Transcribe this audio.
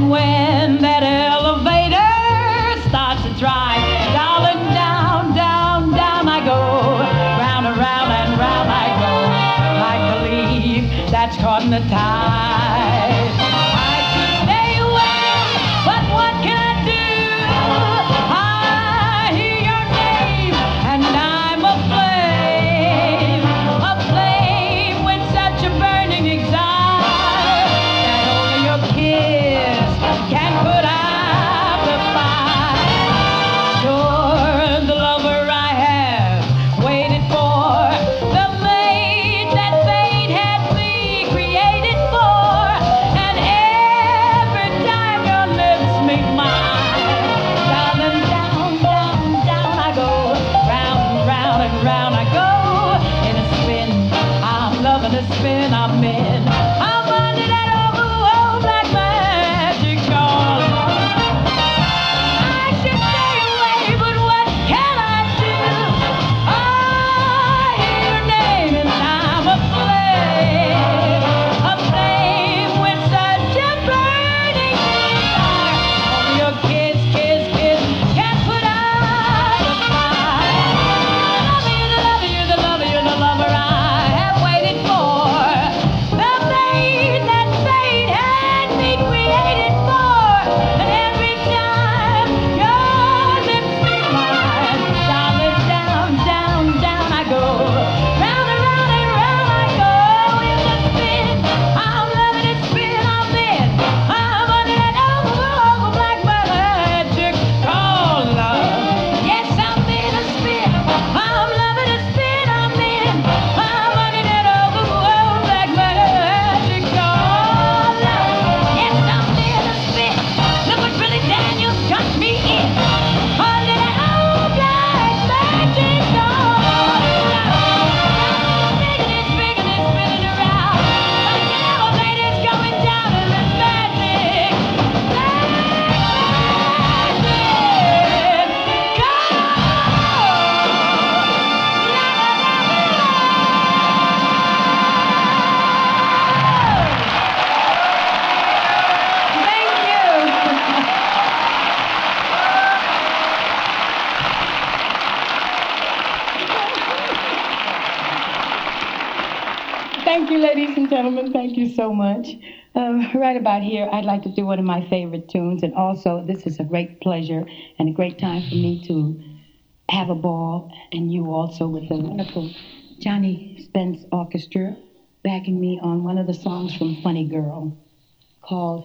And when that elevator starts to drive, darling, down, down, down I go. Round and round and round I go, like a leaf that's caught in the tide. I should stay away, but what can I do? I hear your name, and I'm a flame with such a burning desire that only your kiss can put out the fire. You're the lover I have waited for, the mate that fate had me created for. And every time your lips meet mine, darling, down, down, down I go. Round, round and round I go. In a spin, I'm loving the spin I'm in. I'm under that old black magic doll. I should stay away, but what can I do? I hear your name and I'm a flame with such a burning desire. Only your kiss, kiss, kiss can put out the fire. You're the lover, you're the lover, you're the lover I have waited for, the mate that fate had me created for. And every time your lips meet mine, darling, down, down, down I go. Round and round and round I go. In the spin, I'm loving the spin I'm in. I'm under that old black magic called love. Yes, I'm in a spin. I'm loving the spin I'm in. I'm under that old black magic called love. Yes, I'm in a spin. Look what Billy Daniels got me in. Under that old black magic called love. Spinning and spinning around like an elevator's going down in this magic, Thank you, ladies and gentlemen. Thank you so much. Right about here, I'd like to do one of my favorite tunes. And also, this is a great pleasure and a great time for me to have a ball. And you also with the wonderful Johnny Spence Orchestra backing me on one of the songs from Funny Girl called